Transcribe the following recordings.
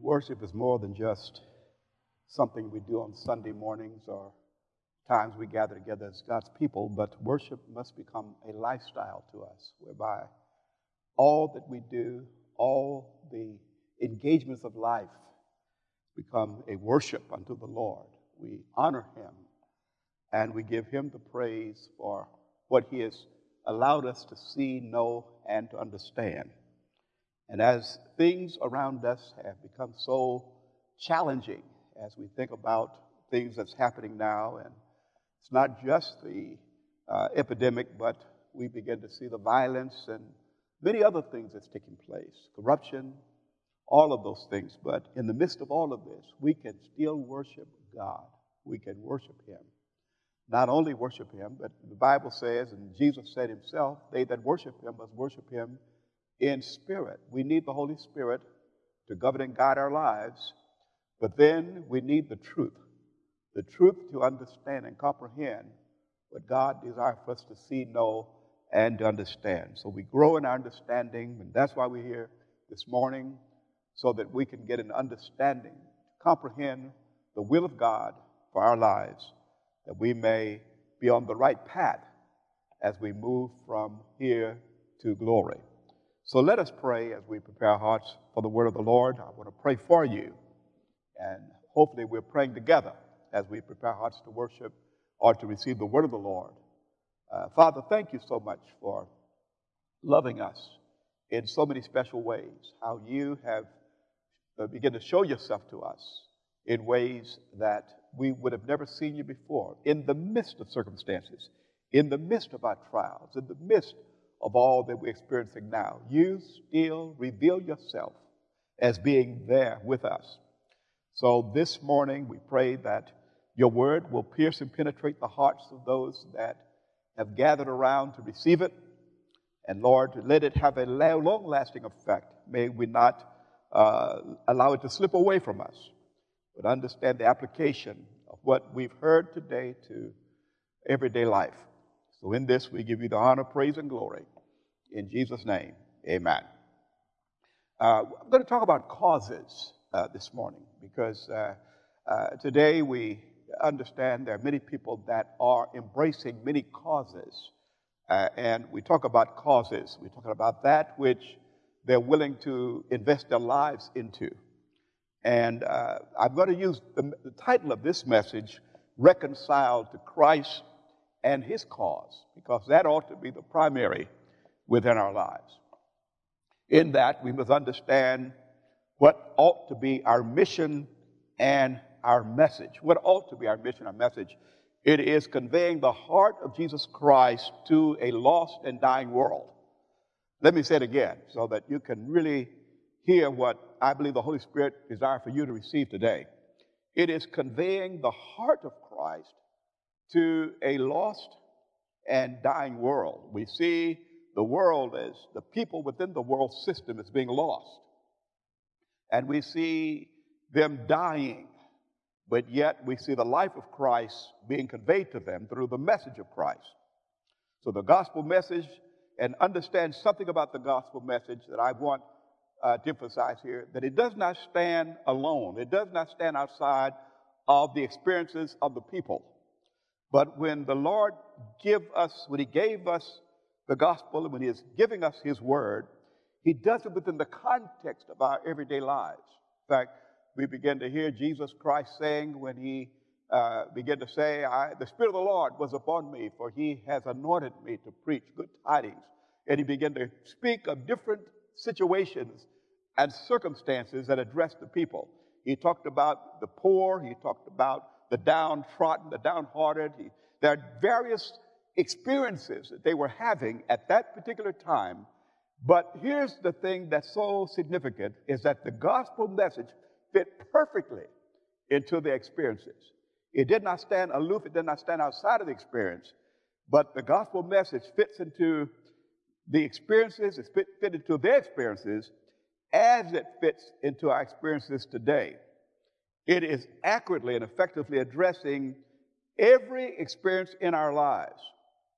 Worship is more than just something we do on Sunday mornings or times we gather together as God's people, but worship must become a lifestyle to us, whereby all that we do, all the engagements of life become a worship unto the Lord. We honor Him and we give Him the praise for what He has allowed us to see, know, and to understand. And as things around us have become so challenging, as we think about things that's happening now, and it's not just the epidemic, but we begin to see the violence and many other things that's taking place, corruption, all of those things. But in the midst of all of this, we can still worship God. We can worship Him. Not only worship Him, but the Bible says, and Jesus said Himself, they that worship Him must worship Him in spirit. We need the Holy Spirit to govern and guide our lives, but then we need the truth to understand and comprehend what God desires for us to see, know, and to understand. So we grow in our understanding, and that's why we're here this morning, so that we can get an understanding, comprehend the will of God for our lives, that we may be on the right path as we move from here to glory. So let us pray as we prepare our hearts for the word of the Lord. I want to pray for you, and hopefully we're praying together as we prepare our hearts to worship or to receive the word of the Lord. Father, thank you so much for loving us in so many special ways, how you have begun to show yourself to us in ways that we would have never seen you before, in the midst of circumstances, in the midst of our trials, in the midst of all that we're experiencing now. You still reveal yourself as being there with us. So this morning we pray that your word will pierce and penetrate the hearts of those that have gathered around to receive it. And Lord, let it have a long-lasting effect. May we not allow it to slip away from us, but understand the application of what we've heard today to everyday life. So in this, we give you the honor, praise, and glory. In Jesus' name, amen. I'm going to talk about causes this morning because today we understand there are many people that are embracing many causes. And we talk about causes. We're talking about that which they're willing to invest their lives into. And I'm going to use the title of this message, Reconciled to Christ and His Cause, because that ought to be the primary within our lives. In that, we must understand what ought to be our mission and our message. What ought to be our mission, our message? It is conveying the heart of Jesus Christ to a lost and dying world. Let me say it again so that you can really hear what I believe the Holy Spirit desires for you to receive today. It is conveying the heart of Christ to a lost and dying world. We see the world as the people within the world system is being lost. And we see them dying, but yet we see the life of Christ being conveyed to them through the message of Christ. So the gospel message, and understand something about the gospel message that I want to emphasize here, that it does not stand alone. It does not stand outside of the experiences of the people. But when the Lord when He gave us the gospel, and when He is giving us His word, He does it within the context of our everyday lives. In fact, we begin to hear Jesus Christ saying when He began to say, the Spirit of the Lord was upon me, for He has anointed me to preach good tidings. And He began to speak of different situations and circumstances that addressed the people. He talked about the poor. He talked about the downtrodden, the downhearted. There are various experiences that they were having at that particular time. But here's the thing that's so significant, is that the gospel message fit perfectly into their experiences. It did not stand aloof. It did not stand outside of the experience. But the gospel message fits into the experiences. It fit into their experiences as it fits into our experiences today. It is accurately and effectively addressing every experience in our lives.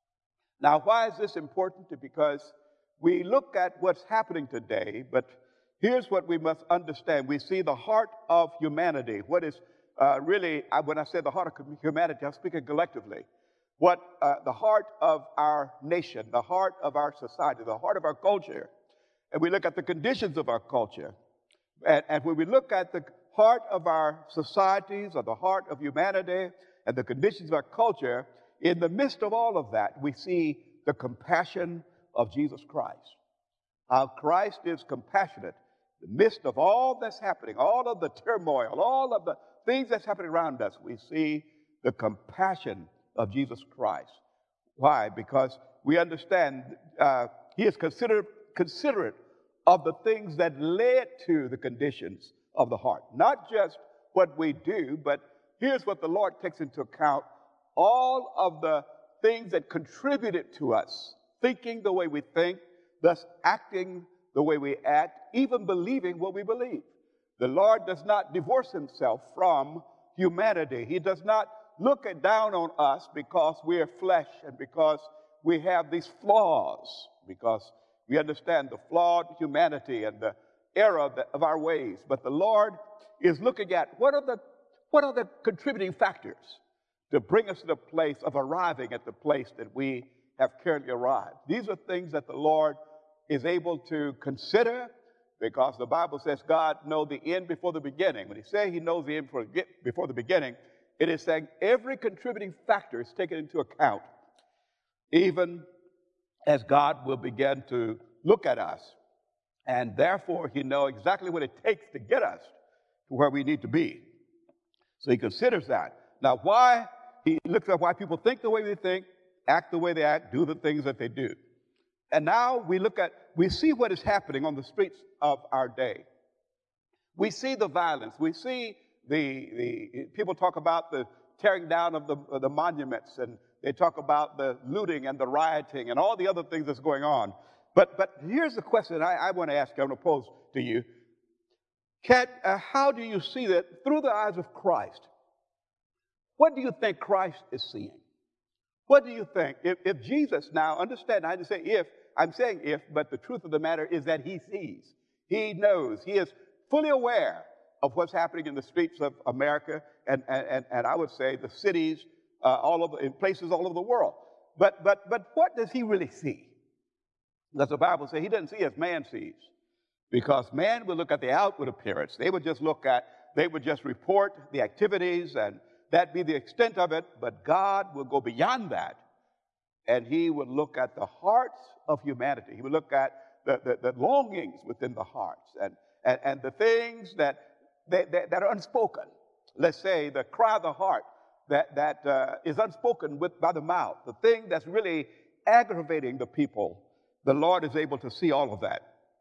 Now, why is this important? Because we look at what's happening today, but Here's what we must understand. We see the heart of humanity. What is when I say the heart of humanity, I'm speaking collectively. What the heart of our nation, the heart of our society, the heart of our culture. And we look at the conditions of our culture. And when we look at the heart of our societies or the heart of humanity and the conditions of our culture, in the midst of all of that, we see the compassion of Jesus Christ. How Christ is compassionate in the midst of all that's happening, all of the turmoil, all of the things that's happening around us. We see the compassion of Jesus Christ. Why? Because we understand he is considerate of the things that led to the conditions of the heart. Not just what we do, but here's what the Lord takes into account: all of the things that contributed to us thinking the way we think, thus acting the way we act, even believing what we believe. The Lord does not divorce himself from humanity. He does not look down on us because we are flesh and because we have these flaws, because we understand the flawed humanity and the error of our ways. But the Lord is looking at what are the contributing factors to bring us to the place of arriving at the place that we have currently arrived. These are things that the Lord is able to consider, because the Bible says God knows the end before the beginning. When he says he knows the end before the beginning, it is saying every contributing factor is taken into account, even as God will begin to look at us. And therefore, he knows exactly what it takes to get us to where we need to be. So he considers that. Now, he looks at why people think the way they think, act the way they act, do the things that they do. And now we see what is happening on the streets of our day. We see the violence. We see the people talk about the tearing down of the monuments, and they talk about the looting and the rioting and all the other things that's going on. But here's the question I want to ask you, I want to pose to you. How do you see that through the eyes of Christ? What do you think Christ is seeing? What do you think? If Jesus, now understand, I didn't say if, I'm saying if, but the truth of the matter is that he sees. He knows. He is fully aware of what's happening in the streets of America and I would say the cities, in places all over the world. But what does he really see? Because the Bible says he doesn't see as man sees. Because man would look at the outward appearance. They would just report the activities, and that be the extent of it. But God will go beyond that, and he would look at the hearts of humanity. He would look at the longings within the hearts and the things that are unspoken. Let's say the cry of the heart that is unspoken by the mouth, the thing that's really aggravating the people. The Lord is able to see all of that.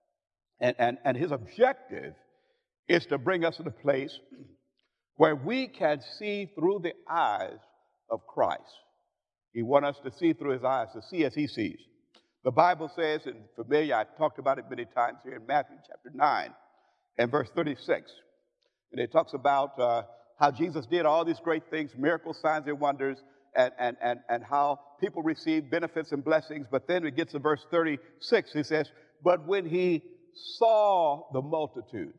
And his objective is to bring us to the place where we can see through the eyes of Christ. He wants us to see through his eyes, to see as he sees. The Bible says, and familiar, I've talked about it many times here in Matthew chapter 9 and verse 36. And it talks about how Jesus did all these great things, miracles, signs, and wonders, and how people receive benefits and blessings. But then it gets to verse 36. He says, but when he saw the multitudes.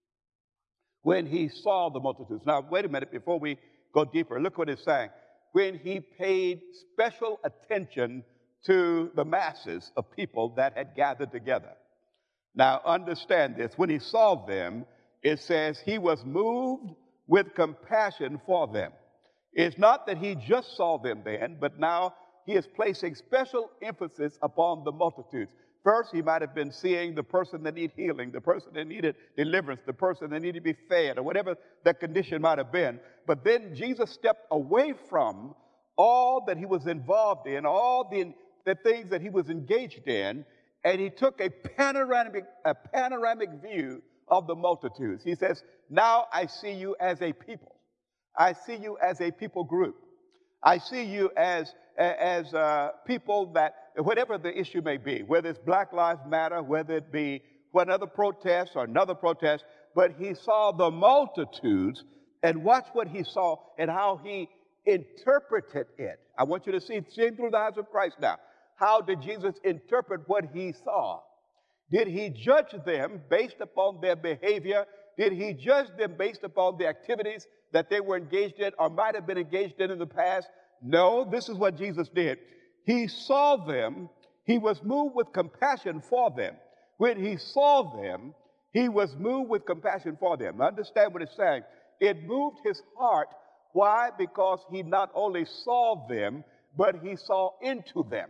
When he saw the multitudes. Now, wait a minute before we go deeper. Look what it's saying. When he paid special attention to the masses of people that had gathered together. Now, understand this. When he saw them, it says he was moved with compassion for them. It's not that he just saw them then, but now he is placing special emphasis upon the multitudes. First, he might have been seeing the person that needed healing, the person that needed deliverance, the person that needed to be fed, or whatever that condition might have been. But then Jesus stepped away from all that he was involved in, all the things that he was engaged in, and he took a panoramic view of the multitudes. He says, now I see you as a people. I see you as a people group. I see you as people that, whatever the issue may be, whether it's Black Lives Matter, whether it be another protest or another protest, but he saw the multitudes, and watch what he saw and how he interpreted it. I want you to see through the eyes of Christ now. How did Jesus interpret what he saw? Did he judge them based upon their behavior? Did he judge them based upon the activities that they were engaged in or might have been engaged in the past? No, this is what Jesus did. He saw them. He was moved with compassion for them. When he saw them, he was moved with compassion for them. Understand what it's saying. It moved his heart. Why? Because he not only saw them, but he saw into them.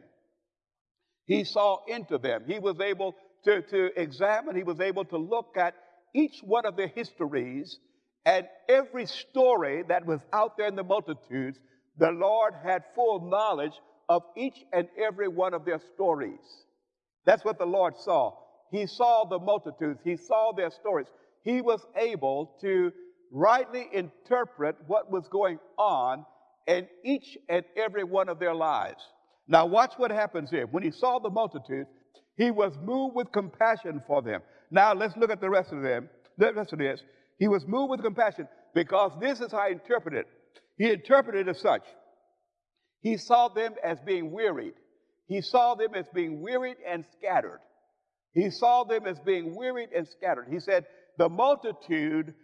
He saw into them. He was able to examine, he was able to look at each one of their histories and every story that was out there in the multitudes. The Lord had full knowledge of each and every one of their stories. That's what the Lord saw. He saw the multitudes. He saw their stories. He was able to rightly interpret what was going on in each and every one of their lives. Now watch what happens here. When he saw the multitudes, he was moved with compassion for them. Now let's look at the rest of them. The rest of this. He was moved with compassion because this is how he interpreted it. He interpreted it as such. He saw them as being wearied. He saw them as being wearied and scattered. He saw them as being wearied and scattered. He said, the multitude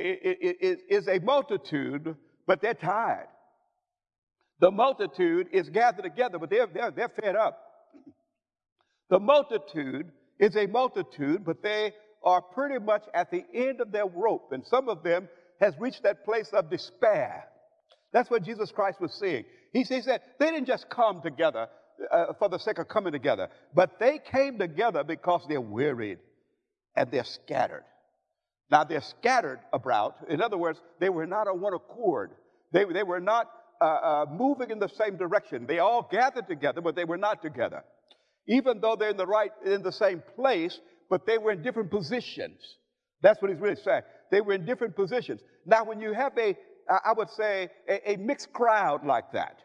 is a multitude, but they're tired. The multitude is gathered together, but they're fed up. The multitude is a multitude, but they are pretty much at the end of their rope, and some of them has reached that place of despair. That's what Jesus Christ was seeing. He said they didn't just come together for the sake of coming together, but they came together because they're wearied and they're scattered. Now, they're scattered about. In other words, they were not on one accord. They were not moving in the same direction. They all gathered together, but they were not together. Even though they're in the same place, but they were in different positions. That's what he's really saying. They were in different positions. Now, when you have I would say, a mixed crowd like that,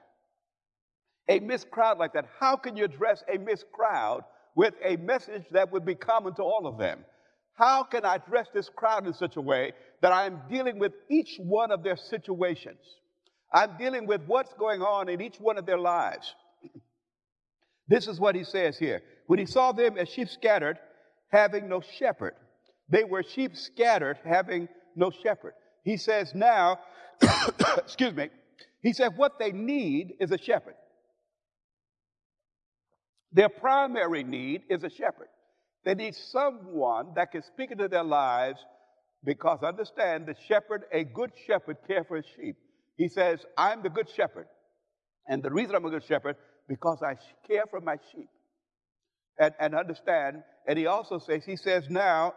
how can you address a mixed crowd with a message that would be common to all of them? How can I address this crowd in such a way that I'm dealing with each one of their situations? I'm dealing with what's going on in each one of their lives. This is what he says here. When he saw them as sheep scattered, having no shepherd. They were sheep scattered, having no shepherd. He says now, excuse me, he said what they need is a shepherd. Their primary need is a shepherd. They need someone that can speak into their lives, because understand the shepherd, a good shepherd, cares for his sheep. He says, I'm the good shepherd. And the reason I'm a good shepherd, because I care for my sheep. And understand, and he also says, now,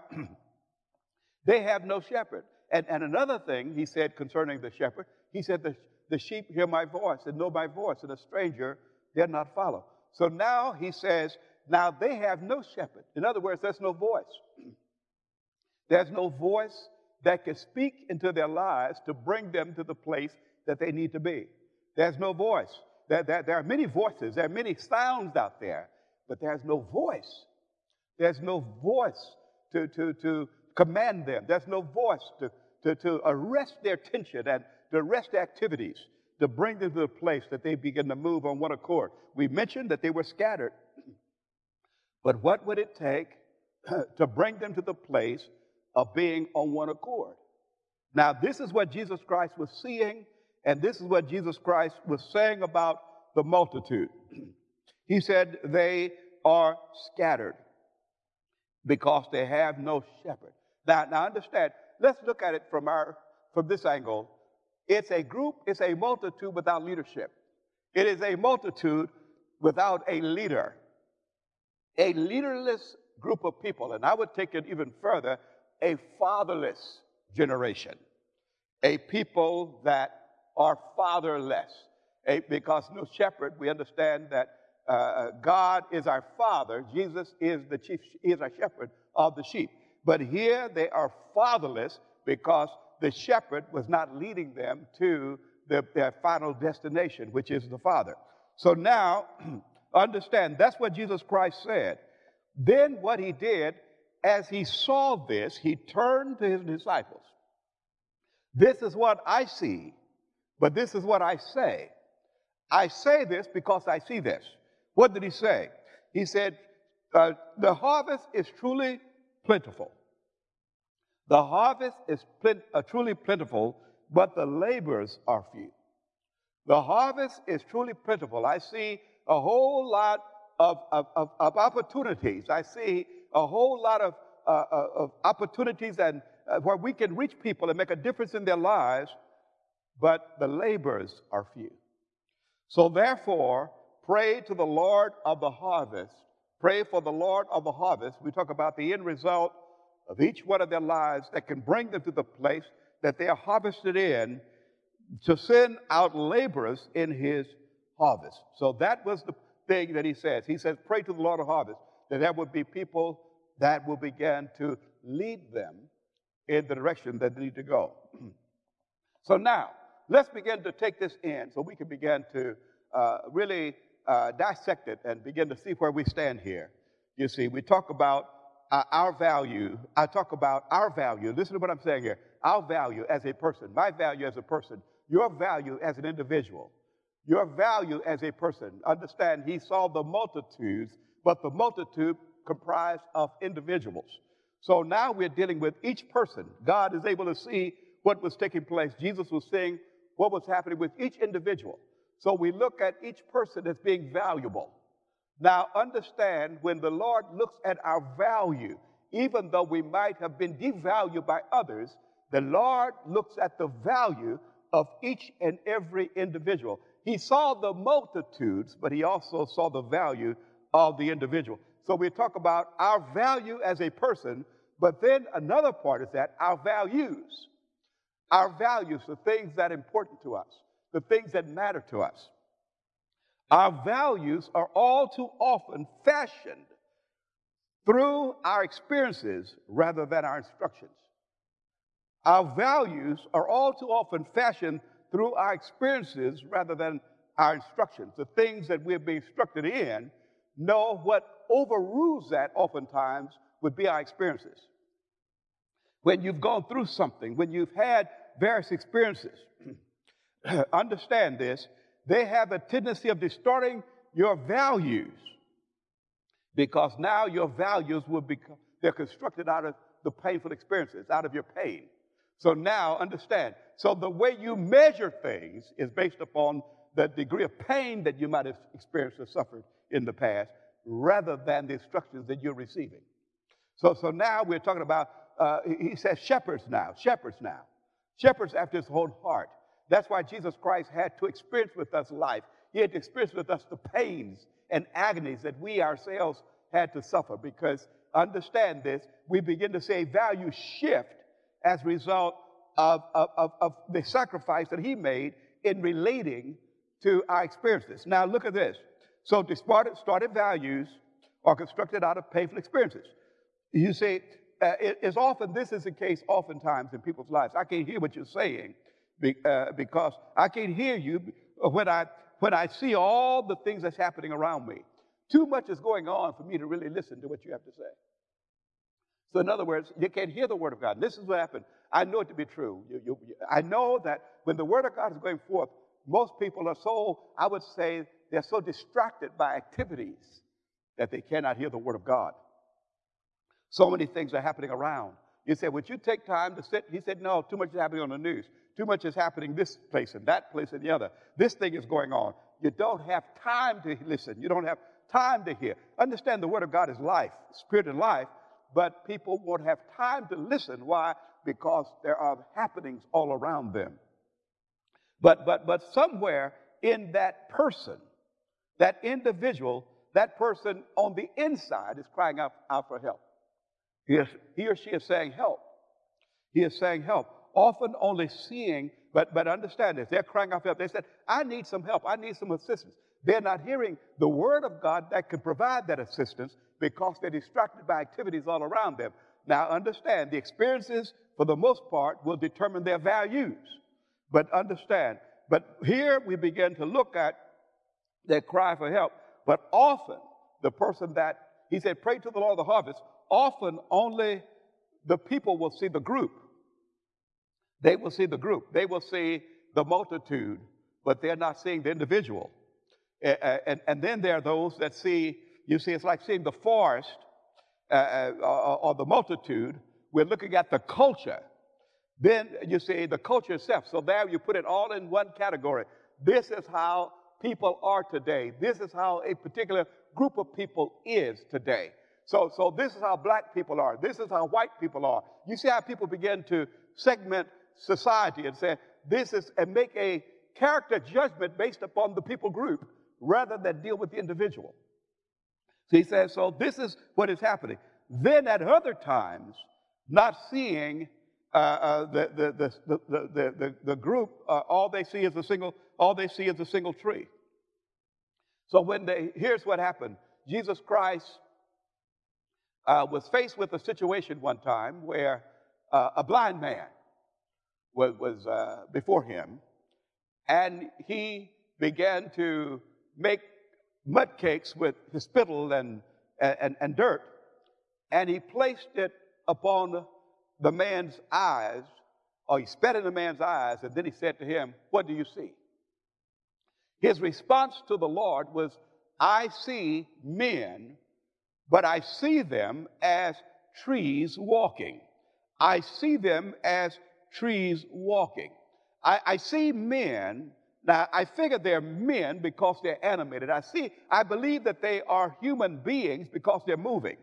they have no shepherd. And another thing he said concerning the shepherd, he said, the sheep hear my voice and know my voice, and a stranger they'll not follow. So now he says, now they have no shepherd. In other words, there's no voice. There's no voice that can speak into their lives to bring them to the place that they need to be. There's no voice. There are many voices. There are many sounds out there, but there's no voice. There's no voice to command them. There's no voice to arrest their attention and to arrest their activities, to bring them to the place that they begin to move on one accord. We mentioned that they were scattered. But what would it take to bring them to the place of being on one accord? Now, this is what Jesus Christ was seeing, and this is what Jesus Christ was saying about the multitude. He said they are scattered because they have no shepherd. Now understand, let's look at it from this angle. It's a group, it's a multitude without leadership. It is a multitude without a leader. A leaderless group of people, and I would take it even further, a fatherless generation. A people that are fatherless. Because no shepherd, we understand that God is our father. Jesus is our shepherd of the sheep. But here they are fatherless because the shepherd was not leading them to their final destination, which is the Father. So now, understand, that's what Jesus Christ said. Then what he did, as he saw this, he turned to his disciples. This is what I see, but this is what I say. I say this because I see this. What did he say? He said, The harvest is truly plentiful. The harvest is truly plentiful, but the laborers are few. The harvest is truly plentiful. I see a whole lot of opportunities. I see a whole lot of opportunities and where we can reach people and make a difference in their lives, but the laborers are few. So therefore, pray to the Lord of the harvest. Pray for the Lord of the harvest. We talk about the end result of each one of their lives that can bring them to the place that they are harvested in, to send out laborers in his harvest. So that was the thing that he says. He says, pray to the Lord of harvest, that there would be people that will begin to lead them in the direction that they need to go. So now, let's begin to take this in so we can begin to really dissect it and begin to see where we stand here. You see, we talk about our value. I talk about our value. Listen to what I'm saying here. Our value as a person, my value as a person, your value as an individual, your value as a person. Understand, he saw the multitudes, but the multitude comprised of individuals. So now we're dealing with each person. God is able to see what was taking place. Jesus was seeing what was happening with each individual. So we look at each person as being valuable. Now understand, when the Lord looks at our value, even though we might have been devalued by others, the Lord looks at the value of each and every individual. He saw the multitudes, but he also saw the value of the individual. So we talk about our value as a person, but then another part is that our values, the things that are important to us, the things that matter to us. Our values are all too often fashioned through our experiences rather than our instructions. Our values are all too often fashioned through our experiences rather than our instructions. The things that we're being instructed in, know what overrules that oftentimes would be our experiences. When you've gone through something, when you've had various experiences, understand this, they have a tendency of distorting your values, because now your values will become, they're constructed out of the painful experiences, out of your pain. So now understand, so the way you measure things is based upon the degree of pain that you might have experienced or suffered in the past, rather than the instructions that you're receiving. So now we're talking about, he says shepherds now. Shepherds after his own heart. That's why Jesus Christ had to experience with us life. He had to experience with us the pains and agonies that we ourselves had to suffer, because understand this, we begin to see a value shift as a result of the sacrifice that he made in relating to our experiences. Now look at this. So distorted values are constructed out of painful experiences. You see, this is the case oftentimes in people's lives. I can't hear what you're saying because I can't hear you when I see all the things that's happening around me. Too much is going on for me to really listen to what you have to say. So in other words, you can't hear the word of God. This is what happened. I know it to be true. I know that when the word of God is going forth, most people are so, I would say, they're so distracted by activities that they cannot hear the word of God. So many things are happening around. You say, would you take time to sit? He said, no, too much is happening on the news. Too much is happening this place and that place and the other. This thing is going on. You don't have time to listen. You don't have time to hear. Understand, the word of God is life, spirit and life, but people won't have time to listen. Why? Because there are happenings all around them. But somewhere in that person, that individual, that person on the inside is crying out for help. He or she is saying help. He is saying help. Often only seeing, but understand this, they're crying out for help. They said, I need some help. I need some assistance. They're not hearing the word of God that can provide that assistance because they're distracted by activities all around them. Now understand, the experiences, for the most part, will determine their values. But understand, but here we begin to look at their cry for help. But often, the person that, he said, pray to the Lord of the harvest, often only the people will see the group. They will see the group. They will see the multitude, but they're not seeing the individual. And then there are those that see it's like seeing the forest or the multitude. We're looking at the culture. Then you see the culture itself. So there you put it all in one category. This is how people are today. This is how a particular group of people is today. So this is how black people are. This is how white people are. You see how people begin to segment society and say this is, and make a character judgment based upon the people group rather than deal with the individual. So he says, so this is what is happening. Then at other times, not seeing the group, all they see is a single tree. So here's what happened. Jesus Christ was faced with a situation one time where a blind man was before him, and he began to make mud cakes with his spittle and dirt, and he placed it upon the man's eyes, or he spat in the man's eyes, and then he said to him, "What do you see?" His response to the Lord was, "I see men, but I see them as trees walking. I see them as trees walking. I see men." Now, I figure they're men because they're animated. I believe that they are human beings because they're moving.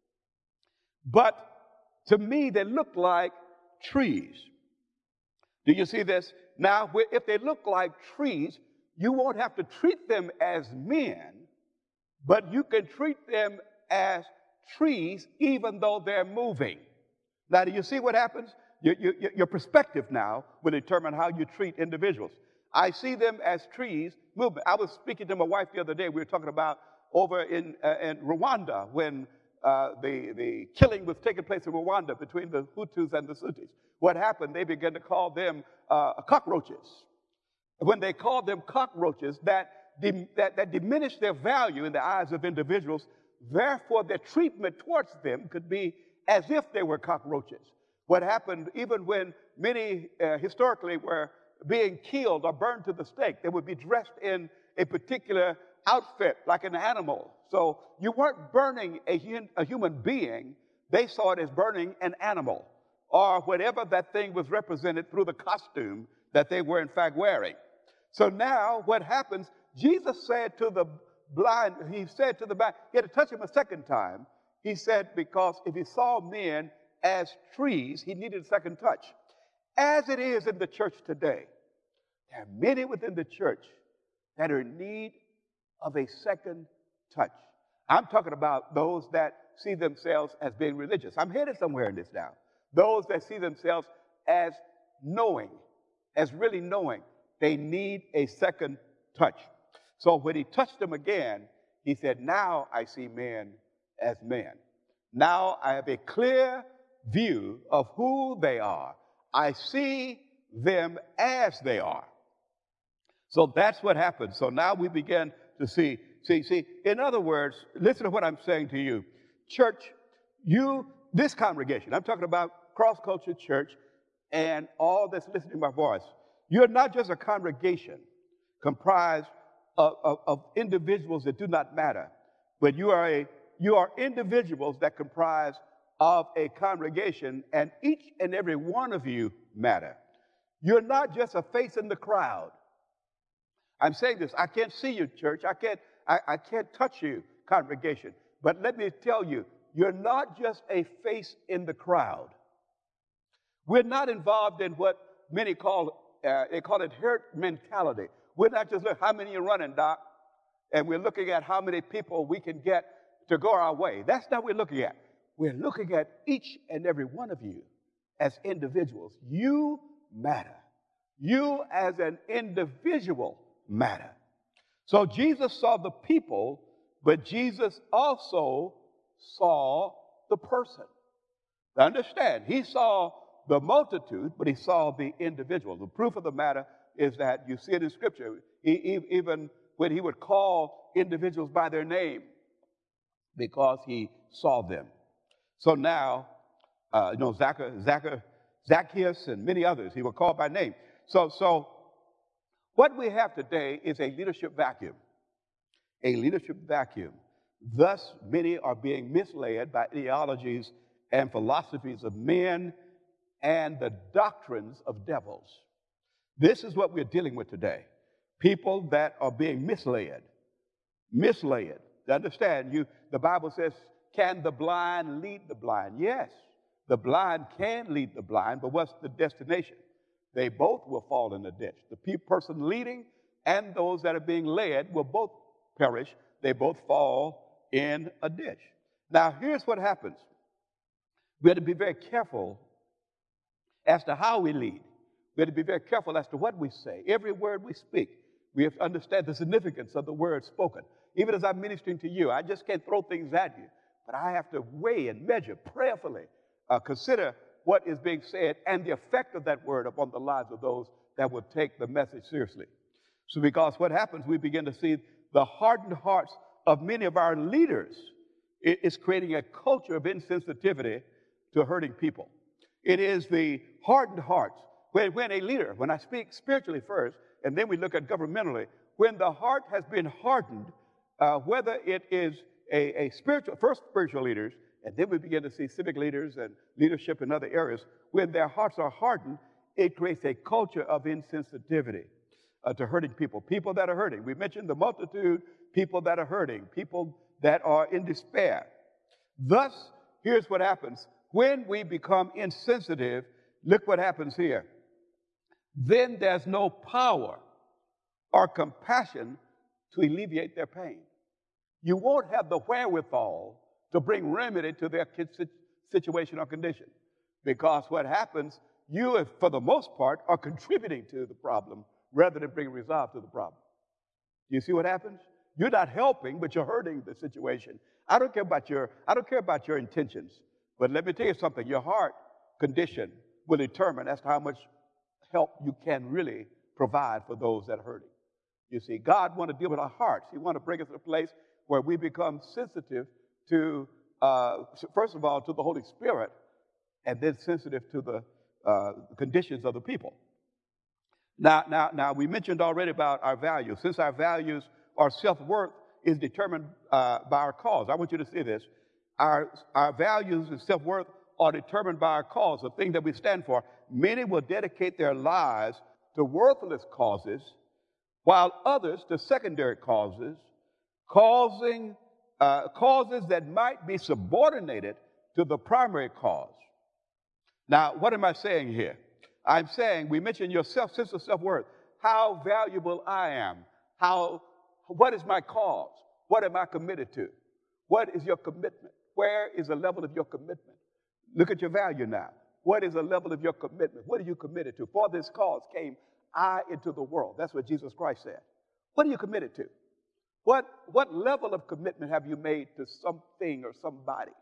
But to me, they look like trees. Do you see this? Now, if they look like trees, you won't have to treat them as men, but you can treat them as trees even though they're moving. Now, do you see what happens? Your perspective now will determine how you treat individuals. I see them as trees moving. I was speaking to my wife the other day. We were talking about over in Rwanda when the killing was taking place in Rwanda between the Hutus and the Tutsis. What happened? They began to call them cockroaches. When they called them cockroaches, that diminished their value in the eyes of individuals. Therefore, their treatment towards them could be as if they were cockroaches. What happened, even when many historically were being killed or burned to the stake, they would be dressed in a particular outfit like an animal. So you weren't burning a human being. They saw it as burning an animal or whatever that thing was represented through the costume that they were in fact wearing. So now what happens, Jesus said to the blind, he had to touch him a second time. He said because if he saw men as trees, he needed a second touch. As it is in the church today, there are many within the church that are in need of a second touch. I'm talking about those that see themselves as being religious. I'm headed somewhere in this now. Those that see themselves as knowing, as really knowing, they need a second touch. So when he touched them again, he said, now I see men as men. Now I have a clear view of who they are. I see them as they are. So that's what happened. So now we begin to see. In other words, listen to what I'm saying to you. Church, this congregation, I'm talking about Cross Culture Church and all that's listening to my voice. You're not just a congregation comprised of individuals that do not matter, but you are individuals that comprise of a congregation, and each and every one of you matter. You're not just a face in the crowd. I'm saying this, I can't see you, church. I can't touch you, congregation. But let me tell you, you're not just a face in the crowd. We're not involved in what many call it herd mentality. We're not just looking, how many are running, Doc? And we're looking at how many people we can get to go our way. That's not what we're looking at. We're looking at each and every one of you as individuals. You matter. You as an individual matter. So Jesus saw the people, but Jesus also saw the person. Understand, he saw the multitude, but he saw the individual. The proof of the matter is that you see it in Scripture, even when he would call individuals by their name, because he saw them. So now, Zacchaeus and many others, he would call by name. So what we have today is a leadership vacuum. A leadership vacuum. Thus, many are being misled by ideologies and philosophies of men and the doctrines of devils. This is what we're dealing with today. People that are being misled. Misled. Understand, the Bible says, can the blind lead the blind? Yes, the blind can lead the blind, but what's the destination? They both will fall in the ditch. The person leading and those that are being led will both perish. They both fall in a ditch. Now, here's what happens. We have to be very careful as to how we lead. We have to be very careful as to what we say. Every word we speak, we have to understand the significance of the word spoken. Even as I'm ministering to you, I just can't throw things at you, but I have to weigh and measure prayerfully, consider what is being said and the effect of that word upon the lives of those that will take the message seriously. So because what happens, we begin to see the hardened hearts of many of our leaders. It's creating a culture of insensitivity to hurting people. It is the hardened hearts. When a leader, when I speak spiritually first, and then we look at governmentally, when the heart has been hardened, whether it is first spiritual leaders, and then we begin to see civic leaders and leadership in other areas, when their hearts are hardened, it creates a culture of insensitivity to hurting people, people that are hurting. We mentioned the multitude, people that are hurting, people that are in despair. Thus, here's what happens. When we become insensitive, look what happens here. Then there's no power or compassion to alleviate their pain. You won't have the wherewithal to bring remedy to their situation or condition. Because what happens, you, for the most part, are contributing to the problem rather than bringing resolve to the problem. You see what happens? You're not helping, but you're hurting the situation. I don't care about your intentions, but let me tell you something. Your heart condition will determine as to how much help you can really provide for those that are hurting. You see, God wants to deal with our hearts. He wants to bring us to a place where we become sensitive to, first of all, to the Holy Spirit, and then sensitive to the conditions of the people. Now, we mentioned already about our values. Since our values, our self-worth is determined by our cause. I want you to see this. Our values and self-worth are determined by our cause, the thing that we stand for. Many will dedicate their lives to worthless causes, while others to secondary causes, causes that might be subordinated to the primary cause. Now, what am I saying here? I'm saying, we mentioned your sense of self-worth, how valuable I am, what is my cause? What am I committed to? What is your commitment? Where is the level of your commitment? Look at your value now. What is the level of your commitment? What are you committed to? For this cause came I into the world. That's what Jesus Christ said. What are you committed to? What level of commitment have you made to something or somebody?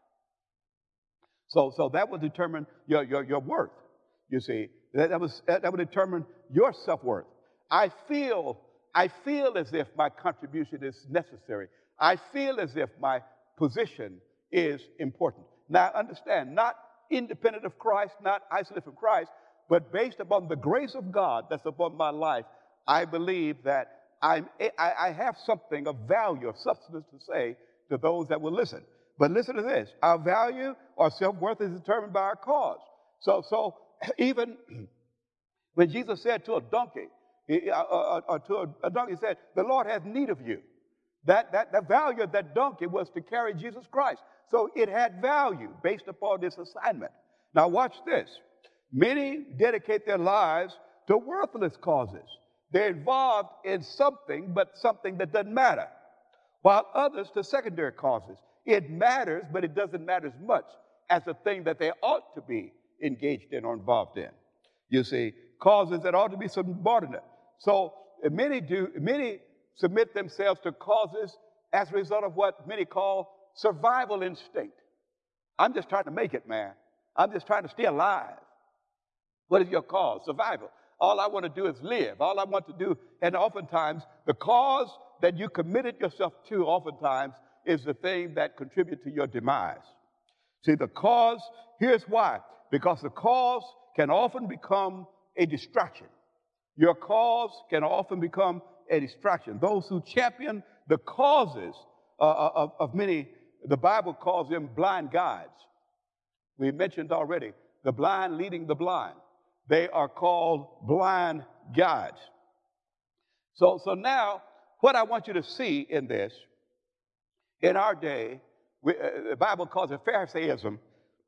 So that will determine your worth. You see, that would determine your self-worth. I feel as if my contribution is necessary. I feel as if my position is important. Now, understand, not independent of Christ, not isolated from Christ, but based upon the grace of God that's upon my life, I believe that I have something of value, of substance to say to those that will listen. But listen to this. Our value or self-worth is determined by our cause. So even when Jesus said to a donkey, he said, the Lord has need of you. The value of that donkey was to carry Jesus Christ. So it had value based upon this assignment. Now watch this. Many dedicate their lives to worthless causes. They're involved in something, but something that doesn't matter. While others to secondary causes. It matters, but it doesn't matter as much as the thing that they ought to be engaged in or involved in. You see, causes that ought to be subordinate. So many submit themselves to causes as a result of what many call survival instinct. I'm just trying to make it, man. I'm just trying to stay alive. What is your cause? Survival. All I want to do is live. All I want to do, and oftentimes the cause that you committed yourself to oftentimes is the thing that contributes to your demise. See, the cause, here's why. Because the cause can often become a distraction. Your cause can often become a distraction. Those who champion the causes of many, the Bible calls them blind guides. We mentioned already, the blind leading the blind. They are called blind guides. So now, what I want you to see in this, in our day, the Bible calls it Pharisaism.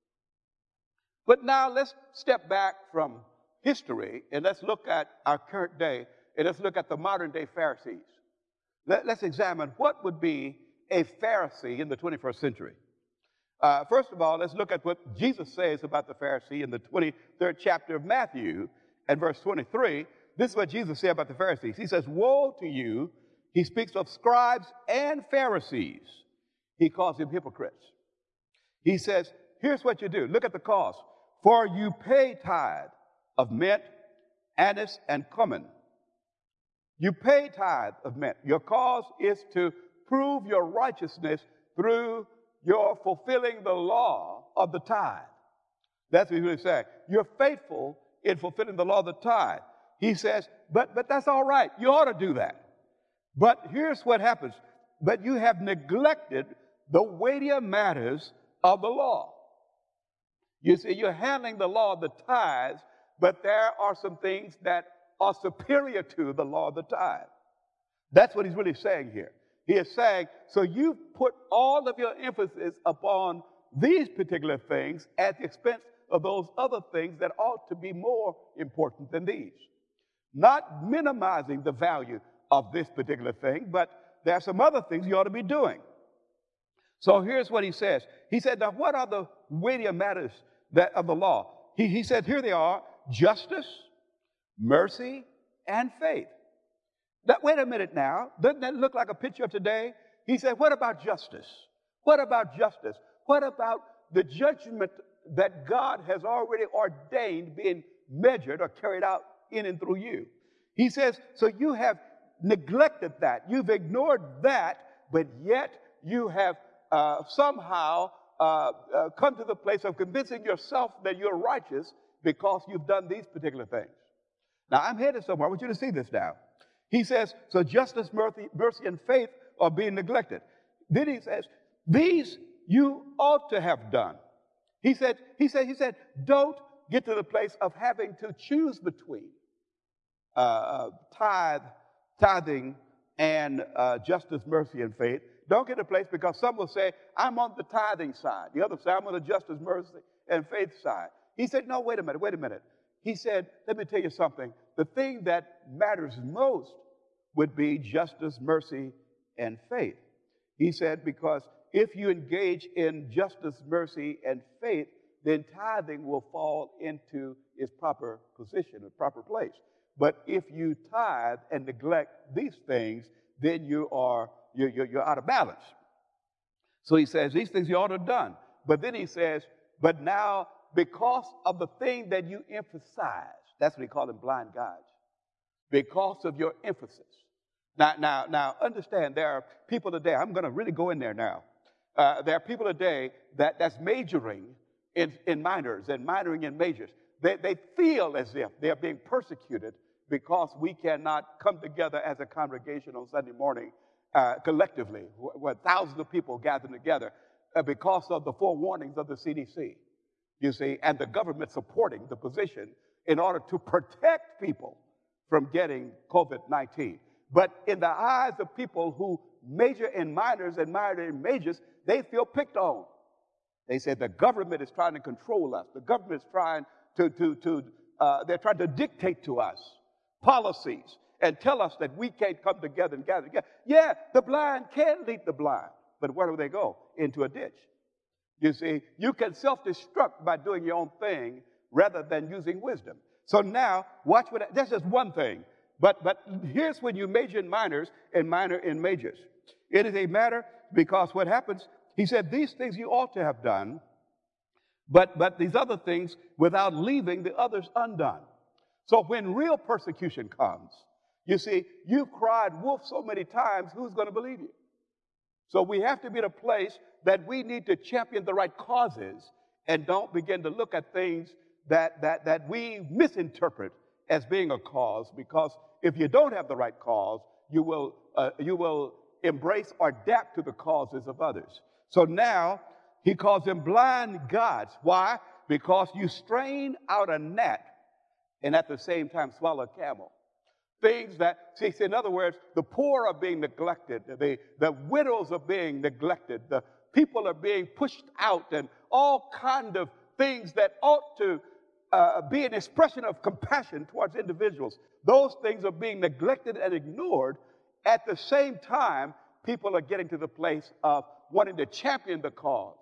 But now let's step back from history and let's look at our current day and let's look at the modern day Pharisees. Let's examine what would be a Pharisee in the 21st century. First of all, let's look at what Jesus says about the Pharisee in the 23rd chapter of Matthew and verse 23. This is what Jesus said about the Pharisees. He says, woe to you. He speaks of scribes and Pharisees. He calls them hypocrites. He says, here's what you do. Look at the cost. For you pay tithe of mint, anise, and cumin. You pay tithe of mint. Your cause is to prove your righteousness through your fulfilling the law of the tithe. That's what he's really saying. You're faithful in fulfilling the law of the tithe. He says, but that's all right. You ought to do that. But here's what happens. But you have neglected the weightier matters of the law. You see, you're handling the law of the tithes, but there are some things that are superior to the law of the tithe. That's what he's really saying here. He is saying, so you put all of your emphasis upon these particular things at the expense of those other things that ought to be more important than these. Not minimizing the value of this particular thing, but there are some other things you ought to be doing. So here's what he says. He said, now what are the weightier matters of the law? He said, here they are: justice, mercy, and faith. Now, wait a minute now. Doesn't that look like a picture of today? He said, what about justice? What about justice? What about the judgment that God has already ordained being measured or carried out in and through you? He says, so you have neglected that. You've ignored that, but yet you have somehow come to the place of convincing yourself that you're righteous because you've done these particular things. Now, I'm headed somewhere. I want you to see this now. He says, so justice, mercy, and faith are being neglected. Then he says, these you ought to have done. He said, don't get to the place of having to choose between tithing and justice, mercy, and faith. Don't get to a place, because some will say, I'm on the tithing side. The other side, I'm on the justice, mercy, and faith side. He said, no, wait a minute. He said, let me tell you something. The thing that matters most would be justice, mercy, and faith. He said, because if you engage in justice, mercy, and faith, then tithing will fall into its proper position, its proper place. But if you tithe and neglect these things, then you're out of balance. So he says, these things you ought to have done. But then he says, but now because of the thing that you emphasize, that's what he called them, blind guides, because of your emphasis. Now, understand, there are people today, I'm going to really go in there now. There are people today that's majoring in minors and minoring in majors. They feel as if they're being persecuted because we cannot come together as a congregation on Sunday morning collectively, where thousands of people gather together because of the forewarnings of the CDC, you see, and the government supporting the position in order to protect people from getting COVID-19. But in the eyes of people who major in minors and minor in majors, they feel picked on. They said the government is trying to control us. The government is trying they're trying to dictate to us policies and tell us that we can't come together and gather together. Yeah, the blind can lead the blind, but where do they go? Into a ditch. You see, you can self-destruct by doing your own thing rather than using wisdom. So now, watch that's just one thing. But here's when you major in minors and minor in majors. It is a matter, because what happens, he said, these things you ought to have done, but these other things without leaving the others undone. So when real persecution comes, you see, you've cried wolf so many times, who's going to believe you? So we have to be at a place that we need to champion the right causes and don't begin to look at things that we misinterpret as being a cause, because if you don't have the right cause, you will embrace or adapt to the causes of others. So now he calls them blind gods. Why? Because you strain out a gnat and at the same time swallow a camel. Things that, see, in other words, the poor are being neglected, the widows are being neglected, the people are being pushed out, and all kind of things that ought to be an expression of compassion towards individuals. Those things are being neglected and ignored. At the same time, people are getting to the place of wanting to champion the cause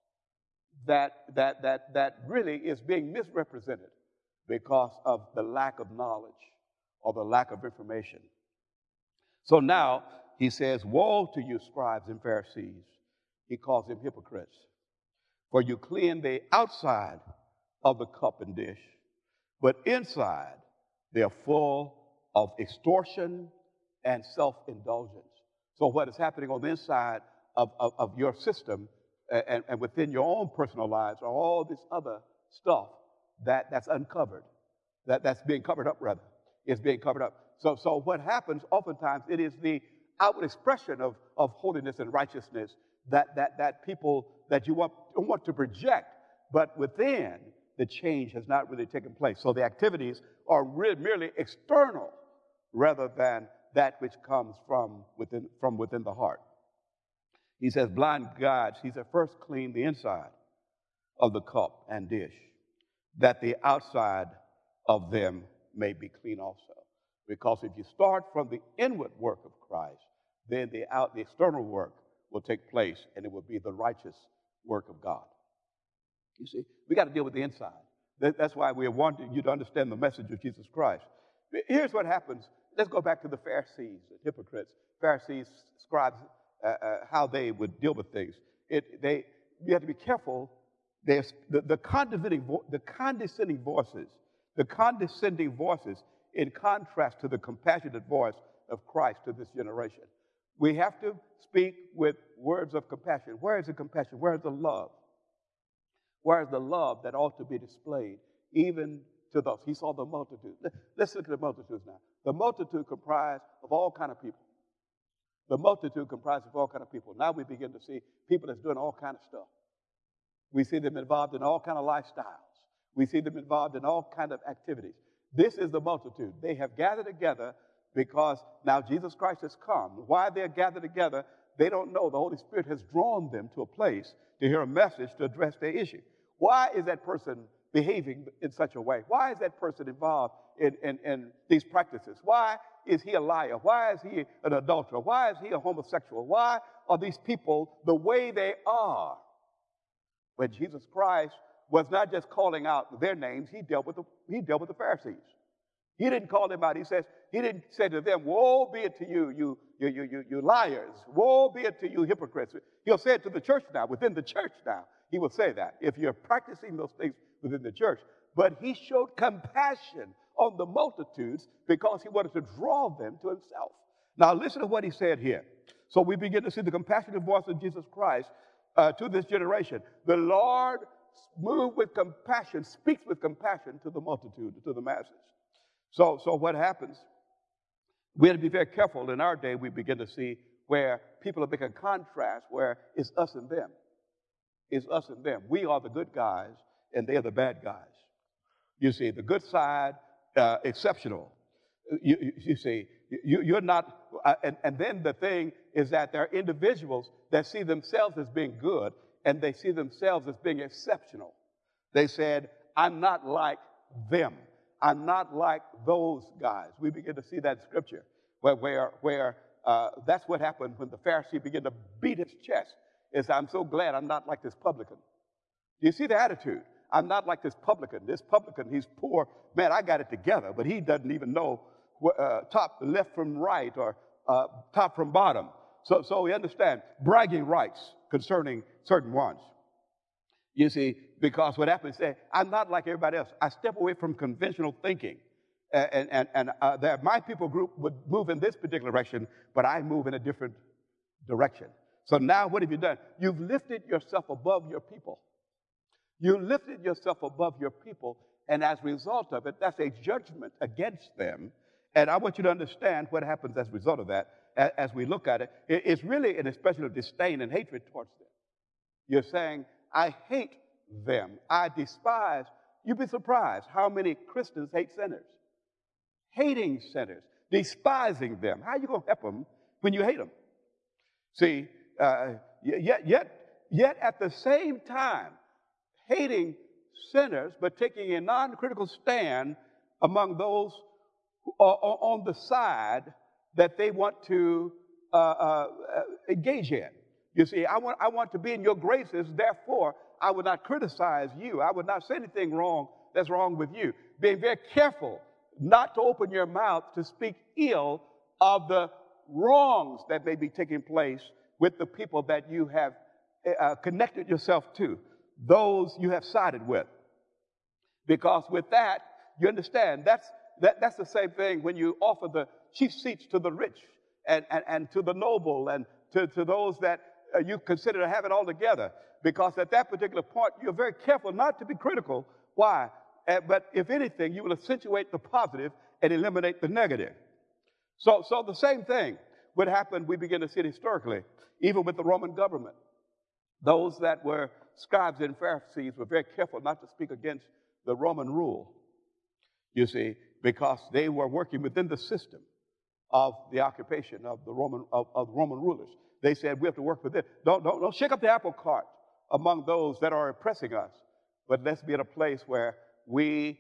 that really is being misrepresented because of the lack of knowledge or the lack of information. So now he says, woe to you, scribes and Pharisees. He calls them hypocrites. For you clean the outside of the cup and dish, but inside they are full of extortion and self-indulgence. So what is happening on the inside of your system and within your own personal lives are all this other stuff that's uncovered, that's being covered up, rather. It's being covered up. So what happens oftentimes, it is the outward expression of holiness and righteousness that people that you want to project, but within, the change has not really taken place. So the activities are merely external rather than that which comes from within the heart. He says, blind gods, he said, first clean the inside of the cup and dish, that the outside of them may be clean also. Because if you start from the inward work of Christ, then the external work will take place, and it will be the righteous work of God. You see, we got to deal with the inside. That's why we want you to understand the message of Jesus Christ. Here's what happens. Let's go back to the Pharisees, the hypocrites. Pharisees, scribes, how they would deal with things. You have to be careful. There's the condescending voices in contrast to the compassionate voice of Christ to this generation. We have to speak with words of compassion. Where is the compassion? Where is the love? Where is the love that ought to be displayed even to those? He saw the multitude. Let's look at the multitudes now. The multitude comprised of all kind of people. The multitude comprised of all kind of people. Now we begin to see people that's doing all kind of stuff. We see them involved in all kind of lifestyles. We see them involved in all kind of activities. This is the multitude. They have gathered together because now Jesus Christ has come. Why they're gathered together, they don't know. The Holy Spirit has drawn them to a place to hear a message to address their issue. Why is that person behaving in such a way? Why is that person involved in these practices? Why is he a liar? Why is he an adulterer? Why is he a homosexual? Why are these people the way they are? When Jesus Christ was not just calling out their names, he dealt with the Pharisees. He didn't call them out. He didn't say to them, woe be it to you, you liars. Woe be it to you, hypocrites. He'll say it to the church now, within the church now. He will say that if you're practicing those things within the church. But he showed compassion on the multitudes because he wanted to draw them to himself. Now listen to what he said here. So we begin to see the compassionate voice of Jesus Christ to this generation. The Lord moved with compassion, speaks with compassion to the multitude, to the masses. So what happens? We have to be very careful. In our day, we begin to see where people are making contrast, where it's us and them. It's us and them. We are the good guys, and they're the bad guys. You see, the good side, exceptional. You see, you're not, and then the thing is that there are individuals that see themselves as being good, and they see themselves as being exceptional. They said, I'm not like them. I'm not like those guys. We begin to see that in Scripture, where that's what happened when the Pharisee began to beat his chest, is I'm so glad I'm not like this publican. Do you see the attitude? I'm not like this publican. This publican, he's poor. Man, I got it together, but he doesn't even know top left from right or top from bottom. So we understand bragging rights concerning certain ones. You see, because what happens is, I'm not like everybody else. I step away from conventional thinking. My people group would move in this particular direction, but I move in a different direction. So now what have you done? You've lifted yourself above your people. You lifted yourself above your people, and as a result of it, that's a judgment against them. And I want you to understand what happens as a result of that. as we look at it, it's really an expression of disdain and hatred towards them. You're saying, I hate them. I despise. You'd be surprised how many Christians hate sinners. Hating sinners, despising them. How are you going to help them when you hate them? See, yet at the same time, hating sinners, but taking a non-critical stand among those who are on the side that they want to engage in. You see, I want to be in your graces, therefore, I would not criticize you. I would not say anything wrong that's wrong with you. Being very careful not to open your mouth to speak ill of the wrongs that may be taking place with the people that you have connected yourself to, those you have sided with. Because with that, you understand, that's the same thing when you offer the chief seats to the rich and to the noble and to those that you consider to have it all together. Because at that particular point, you're very careful not to be critical. Why? But if anything, you will accentuate the positive and eliminate the negative. So the same thing would happen, we begin to see it historically, even with the Roman government. Those that were scribes and Pharisees were very careful not to speak against the Roman rule, you see, because they were working within the system of the occupation of the Roman rulers. They said, we have to work with it. Don't shake up the apple cart among those that are oppressing us, but let's be at a place where we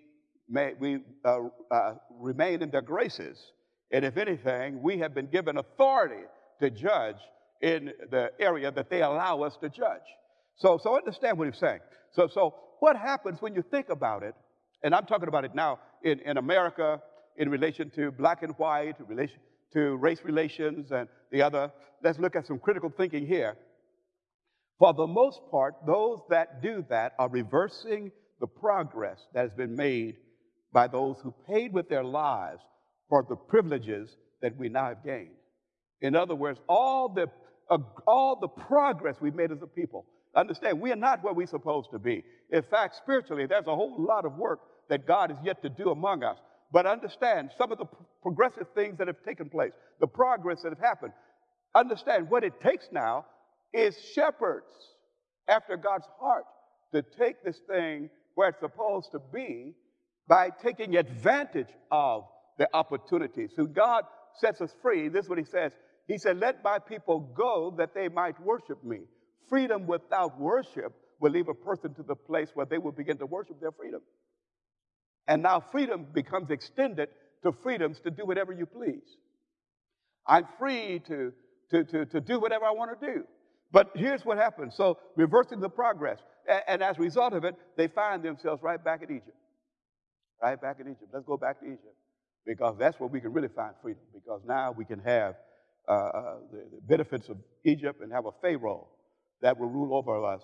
remain in their graces. And if anything, we have been given authority to judge in the area that they allow us to judge. So understand what he's saying. So what happens when you think about it, and I'm talking about it now in America in relation to black and white, in relation to race relations and the other. Let's look at some critical thinking here. For the most part, those that do that are reversing the progress that has been made by those who paid with their lives for the privileges that we now have gained. In other words, all the progress we've made as a people. Understand, we are not where we're supposed to be. In fact, spiritually, there's a whole lot of work that God is yet to do among us. But understand some of the progressive things that have taken place, the progress that have happened. Understand what it takes now is shepherds after God's heart to take this thing where it's supposed to be by taking advantage of the opportunities. So God sets us free. This is what he says. He said, let my people go that they might worship me. Freedom without worship will leave a person to the place where they will begin to worship their freedom. And now freedom becomes extended to freedoms to do whatever you please. I'm free to do whatever I want to do. But here's what happens. So reversing the progress. And as a result of it, they find themselves right back in Egypt. Right back in Egypt. Let's go back to Egypt. Because that's where we can really find freedom. Because now we can have the benefits of Egypt and have a Pharaoh that will rule over us.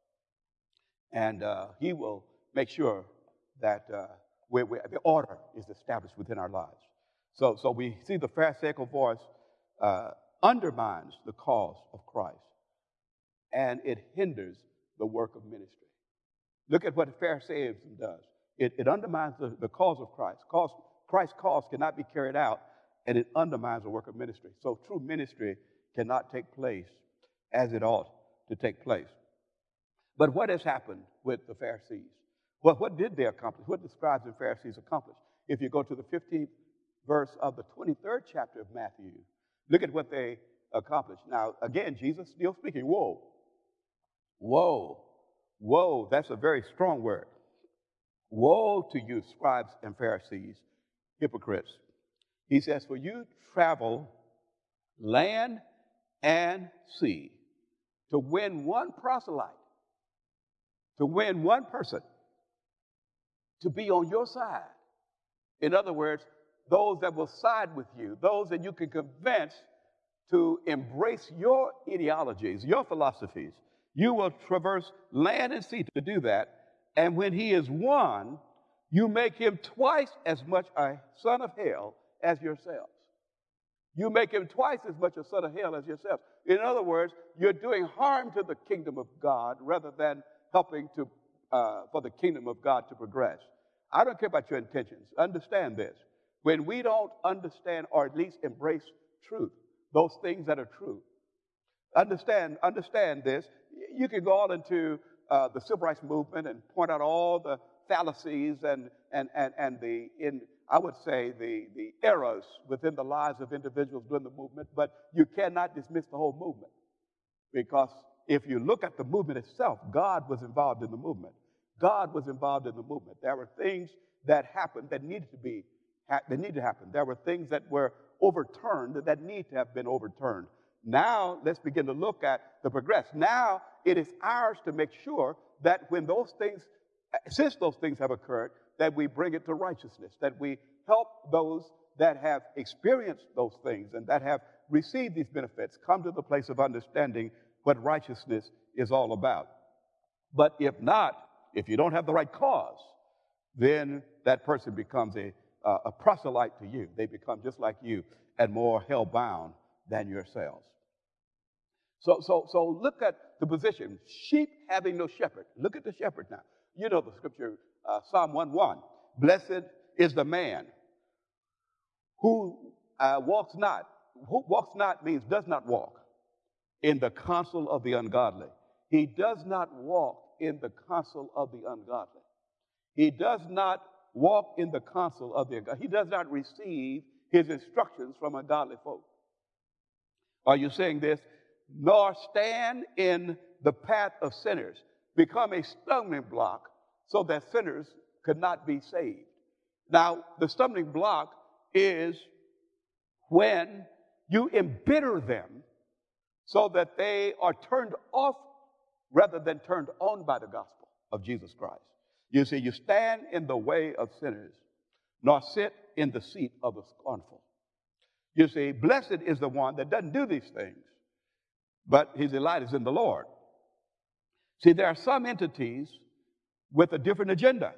And he will make sure that the order is established within our lives. So we see the Pharisaical voice undermines the cause of Christ, and it hinders the work of ministry. Look at what Pharisaism does. It undermines the cause of Christ. Christ's cause cannot be carried out, and it undermines the work of ministry. So true ministry cannot take place as it ought to take place. But what has happened with the Pharisees? Well, what did they accomplish? What did the scribes and Pharisees accomplish? If you go to the 15th verse of the 23rd chapter of Matthew, look at what they accomplished. Now, again, Jesus still speaking. Woe. Woe. Woe. That's a very strong word. Woe to you, scribes and Pharisees, hypocrites. He says, for you travel land and sea to win one proselyte, to win one person, to be on your side. In other words, those that will side with you, those that you can convince to embrace your ideologies, your philosophies. You will traverse land and sea to do that. And when he is won, you make him twice as much a son of hell as yourselves. You make him twice as much a son of hell as yourselves. In other words, you're doing harm to the kingdom of God rather than helping for the kingdom of God to progress. I don't care about your intentions. Understand this. When we don't understand or at least embrace truth, those things that are true. Understand this. You can go on into the civil rights movement and point out all the fallacies and I would say the errors within the lives of individuals during the movement, but you cannot dismiss the whole movement, because if you look at the movement itself, God was involved in the movement. God was involved in the movement. There were things that happened that needed to happen. There were things that were overturned that need to have been overturned. Now, let's begin to look at the progress. Now, it is ours to make sure that when those things, since those things have occurred, that we bring it to righteousness, that we help those that have experienced those things and that have received these benefits come to the place of understanding what righteousness is all about. But if not, if you don't have the right cause, then that person becomes a proselyte to you. They become just like you and more hell-bound than yourselves. So look at the position. Sheep having no shepherd. Look at the shepherd now. You know the scripture, Psalm 1:1. Blessed is the man who walks not. Who walks not means does not walk in the counsel of the ungodly. He does not walk in the counsel of the ungodly. He does not walk in the counsel of the ungodly. He does not receive his instructions from ungodly folk. Are you saying this? Nor stand in the path of sinners, become a stumbling block so that sinners could not be saved. Now, the stumbling block is when you embitter them so that they are turned off rather than turned on by the gospel of Jesus Christ. You see, you stand in the way of sinners, nor sit in the seat of the scornful. You see, blessed is the one that doesn't do these things, but his delight is in the Lord. See, there are some entities with a different agenda.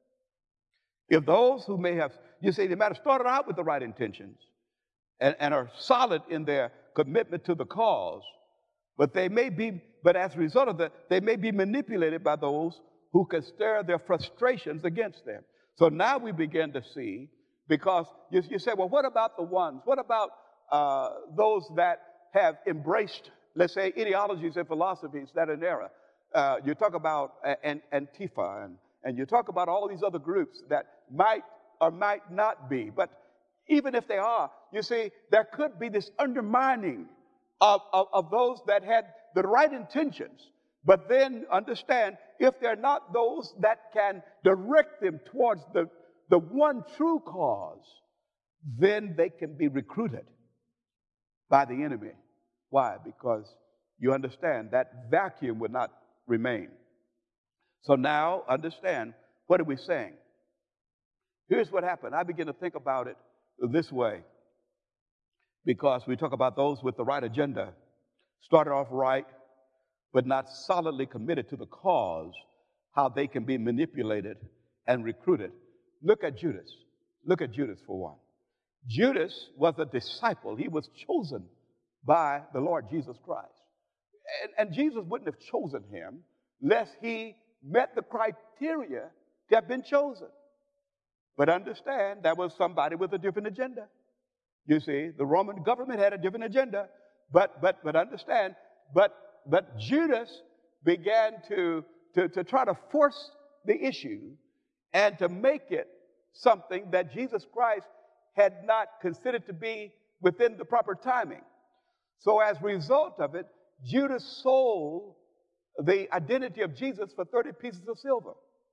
If those who may have, you see, they might have started out with the right intentions and are solid in their commitment to the cause, but as a result of that, they may be manipulated by those who can stir their frustrations against them. So now we begin to see, because you say, well, what about the ones? What about those that have embraced, let's say, ideologies and philosophies that are in error? You talk about Antifa, and you talk about all these other groups that might or might not be. But even if they are, you see, there could be this undermining of those that had the right intentions. But then understand, if they're not those that can direct them towards the one true cause, then they can be recruited by the enemy. Why? Because you understand that vacuum would not remain. So now understand, what are we saying? Here's what happened. I begin to think about it this way, because we talk about those with the right agenda, started off right, but not solidly committed to the cause, how they can be manipulated and recruited. Look at Judas. Look at Judas for one. Judas was a disciple. He was chosen by the Lord Jesus Christ. And Jesus wouldn't have chosen him lest he met the criteria to have been chosen. But understand, that was somebody with a different agenda. You see, the Roman government had a different agenda. But understand, but Judas began to try to force the issue and to make it something that Jesus Christ had not considered to be within the proper timing. So as a result of it, Judas sold the identity of Jesus for 30 pieces of silver.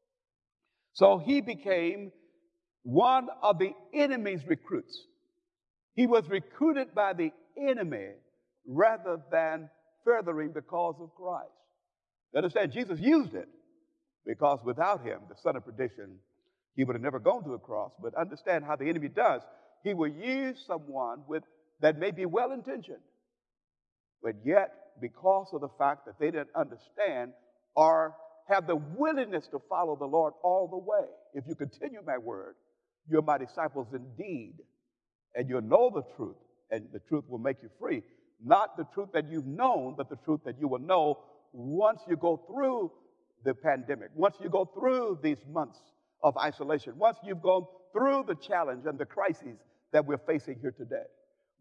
So he became one of the enemy's recruits. He was recruited by the enemy rather than furthering the cause of Christ. You understand, Jesus used it, because without him, the son of perdition, he would have never gone to the cross. But understand how the enemy does. He will use someone that may be well-intentioned, but yet, because of the fact that they didn't understand or have the willingness to follow the Lord all the way. If you continue my word, you're my disciples indeed, and you'll know the truth, and the truth will make you free. Not the truth that you've known, but the truth that you will know once you go through the pandemic, once you go through these months of isolation, once you've gone through the challenge and the crises that we're facing here today.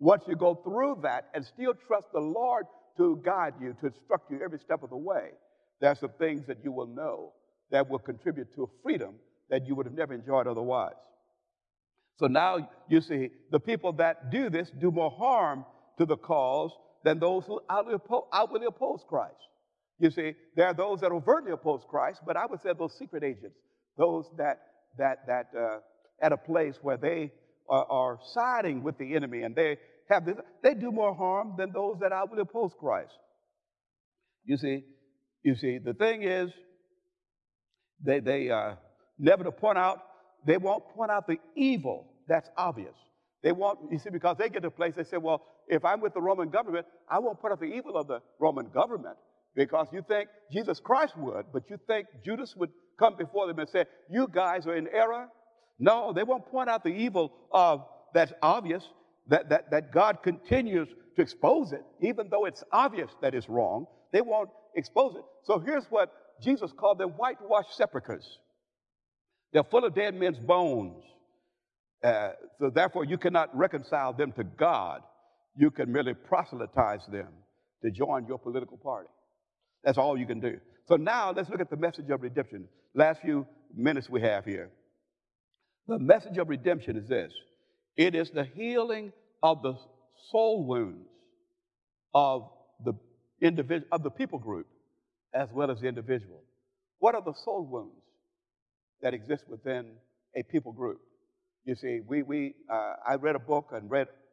Once you go through that and still trust the Lord to guide you, to instruct you every step of the way, there are some things that you will know that will contribute to a freedom that you would have never enjoyed otherwise. So now you see the people that do this do more harm to the cause than those who outwardly oppose Christ. You see, there are those that overtly oppose Christ, but I would say those secret agents, those that at a place where they are siding with the enemy and they have this, they do more harm than those that outwardly oppose Christ. You see, the thing is, they never to point out, they won't point out the evil that's obvious. They won't, you see, because they get to a place, they say, well, if I'm with the Roman government, I won't point out the evil of the Roman government, because you think Jesus Christ would, but you think Judas would come before them and say, you guys are in error? No, they won't point out the evil of that's obvious, that God continues to expose it, even though it's obvious that it's wrong. They won't expose it. So here's what Jesus called them: whitewashed sepulchres. They're full of dead men's bones. So therefore, you cannot reconcile them to God. You can merely proselytize them to join your political party. That's all you can do. So now let's look at the message of redemption. Last few minutes we have here. The message of redemption is this: it is the healing of the soul wounds of the individual, of the people group, as well as the individual. What are the soul wounds that exist within a people group? You see, I read a book and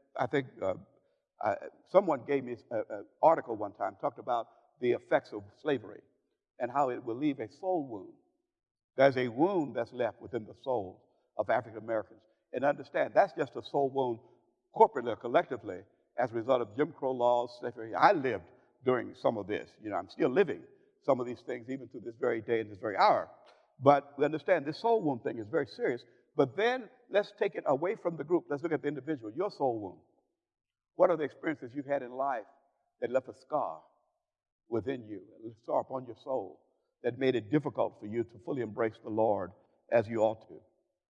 someone gave me an article one time, talked about the effects of slavery and how it will leave a soul wound. There's a wound that's left within the souls of African Americans. And understand, that's just a soul wound corporately or collectively as a result of Jim Crow laws, slavery. I lived during some of this. You know, I'm still living some of these things even to this very day and this very hour. But we understand this soul wound thing is very serious. But then let's take it away from the group. Let's look at the individual, your soul wound. What are the experiences you've had in life that left a scar within you, a scar upon your soul, that made it difficult for you to fully embrace the Lord as you ought to?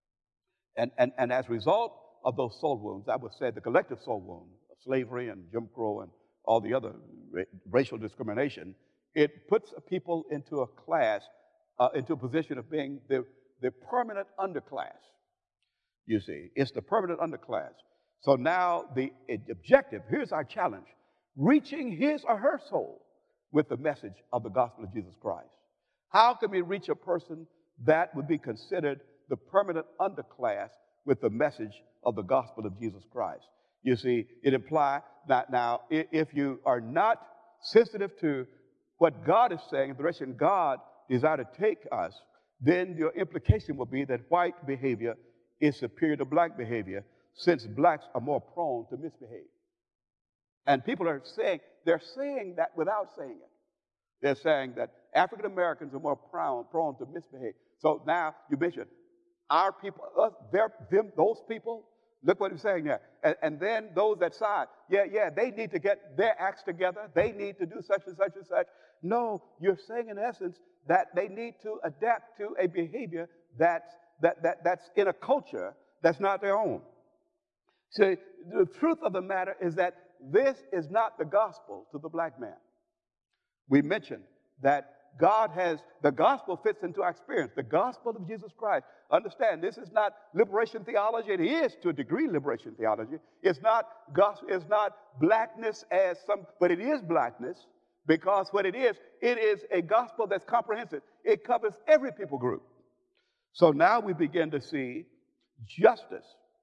And as a result of those soul wounds, I would say the collective soul wound of slavery and Jim Crow and all the other racial discrimination, it puts people into a class, into a position of being the permanent underclass. You see, it's the permanent underclass. So now the objective, here's our challenge: reaching his or her soul with the message of the gospel of Jesus Christ. How can we reach a person that would be considered the permanent underclass with the message of the gospel of Jesus Christ? You see, it implies that now if you are not sensitive to what God is saying, the direction God desires to take us, then your implication will be that white behavior is superior to black behavior, since blacks are more prone to misbehave. And people are saying, they're saying that without saying it. They're saying that African Americans are more prone to misbehave. So now you mentioned our people, those people, look what he's saying there. And then those that side, they need to get their acts together. They need to do such and such and such. No, you're saying in essence that they need to adapt to a behavior that's in a culture that's not their own. So the truth of the matter is that this is not the gospel to the black man. We mentioned that the gospel fits into our experience. The gospel of Jesus Christ. Understand, this is not liberation theology. It is to a degree liberation theology. It's not gospel, it's not blackness but it is blackness, because what it is a gospel that's comprehensive. It covers every people group. So now we begin to see justice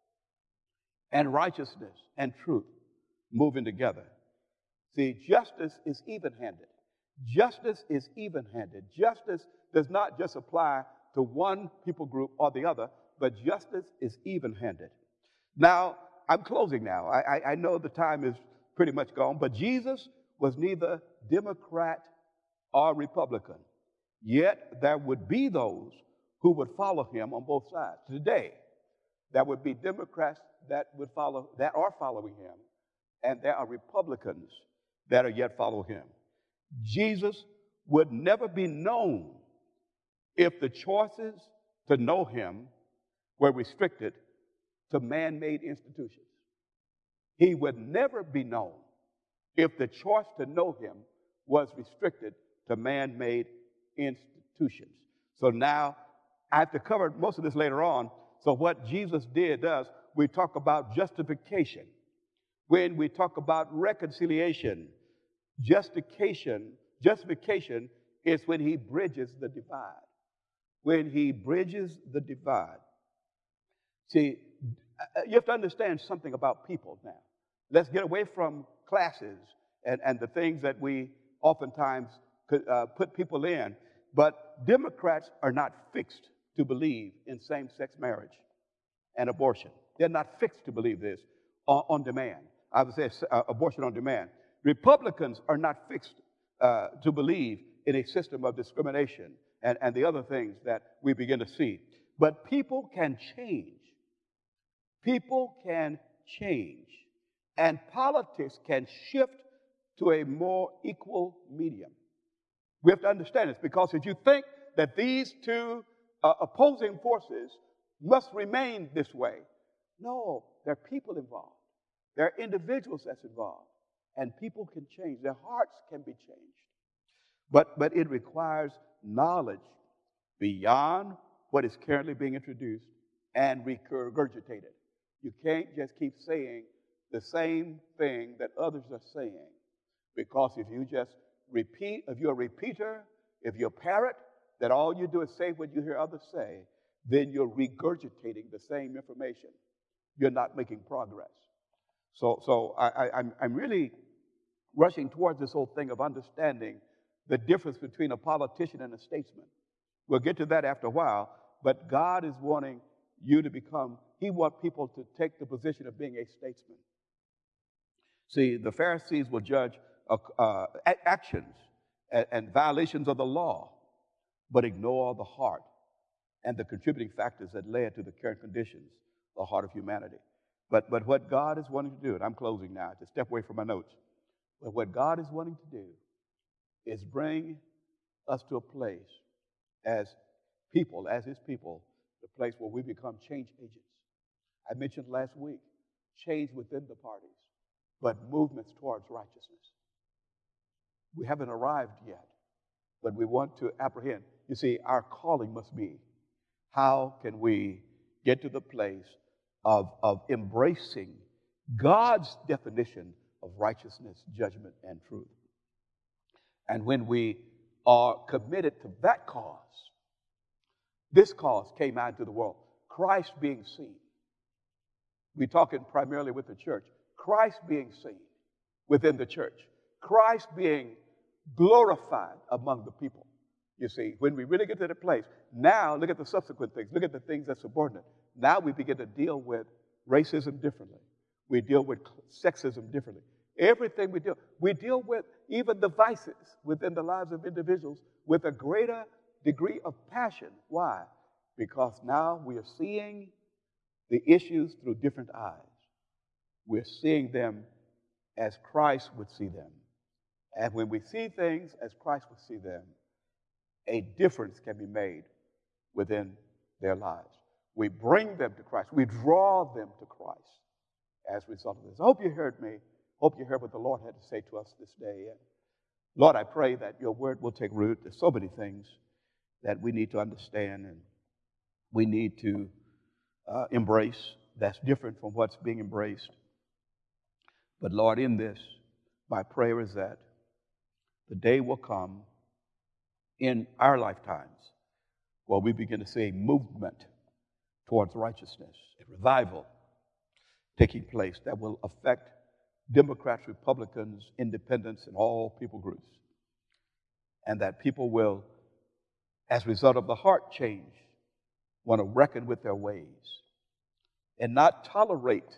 and righteousness and truth moving together. See, justice is even-handed. Justice is even-handed. Justice does not just apply to one people group or the other, but justice is even-handed. Now, I'm closing now. I know the time is pretty much gone, but Jesus was neither Democrat or Republican. Yet there would be those who would follow him on both sides. Today, there would be Democrats that are following him, and there are Republicans that are yet following him. Jesus would never be known if the choices to know him were restricted to man-made institutions. He would never be known if the choice to know him was restricted to man-made institutions. So now, I have to cover most of this later on. So what Jesus does, we talk about justification. When we talk about reconciliation, justification is when he bridges the divide. When he bridges the divide. See, you have to understand something about people now. Let's get away from classes and the things that we oftentimes put people in. But Democrats are not fixed to believe in same-sex marriage and abortion. They're not fixed to believe this on demand. I would say abortion on demand. Republicans are not fixed to believe in a system of discrimination and the other things that we begin to see. But people can change. People can change. And politics can shift to a more equal medium. We have to understand this, because if you think that these two opposing forces must remain this way, no, there are people involved. There are individuals that's involved. And people can change. Their hearts can be changed. But it requires knowledge beyond what is currently being introduced and regurgitated. You can't just keep saying the same thing that others are saying, because if you just repeat, if you're a repeater, if you're a parrot, that all you do is say what you hear others say, then you're regurgitating the same information. You're not making progress. So I'm really rushing towards this whole thing of understanding the difference between a politician and a statesman. We'll get to that after a while, but God is wanting you to become, he wants people to take the position of being a statesman. See, the Pharisees will judge actions and violations of the law, but ignore the heart and the contributing factors that led to the current conditions, the heart of humanity. But what God is wanting to do, and I'm closing now to step away from my notes, but what God is wanting to do is bring us to a place as people, as his people, the place where we become change agents. I mentioned last week, change within the parties, but movements towards righteousness. We haven't arrived yet, but we want to apprehend. You see, our calling must be, how can we get to the place of embracing God's definition of righteousness, judgment, and truth? And when we are committed to that cause, this cause came out into the world, Christ being seen. We're talking primarily with the church. Christ being seen within the church. Christ being glorified among the people. You see, when we really get to the place, now look at the subsequent things. Look at the things that's subordinate. Now we begin to deal with racism differently. We deal with sexism differently. Everything we deal with even the vices within the lives of individuals with a greater degree of passion. Why? Because now we are seeing the issues through different eyes. We're seeing them as Christ would see them. And when we see things as Christ would see them, a difference can be made within their lives. We bring them to Christ. We draw them to Christ as a result of this. I hope you heard me. Hope you heard what the Lord had to say to us this day. And Lord, I pray that your word will take root. There's so many things that we need to understand and we need to embrace that's different from what's being embraced. But Lord, in this, my prayer is that the day will come in our lifetimes where we begin to see a movement towards righteousness, a revival taking place that will affect Democrats, Republicans, independents, and all people groups. And that people will, as a result of the heart change, want to reckon with their ways and not tolerate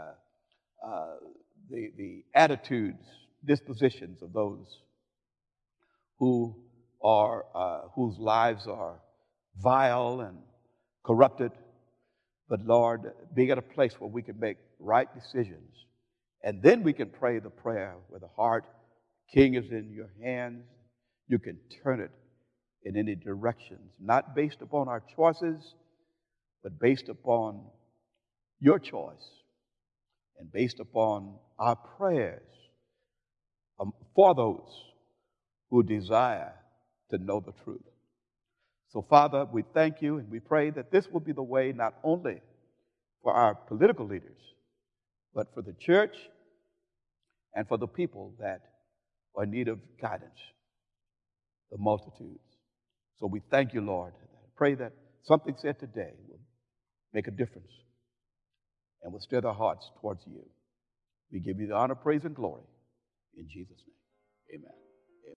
the attitudes, dispositions of those who are whose lives are vile and corrupted. But Lord, being at a place where we can make right decisions, and then we can pray the prayer where the heart, King, is in your hands. You can turn it in any directions, not based upon our choices, but based upon your choice and based upon our prayers for those who desire to know the truth. So, Father, we thank you and we pray that this will be the way not only for our political leaders, but for the church and for the people that are in need of guidance, the multitudes. So we thank you, Lord. I pray that something said today will make a difference and will stir their hearts towards you. We give you the honor, praise, and glory. In Jesus' name, amen.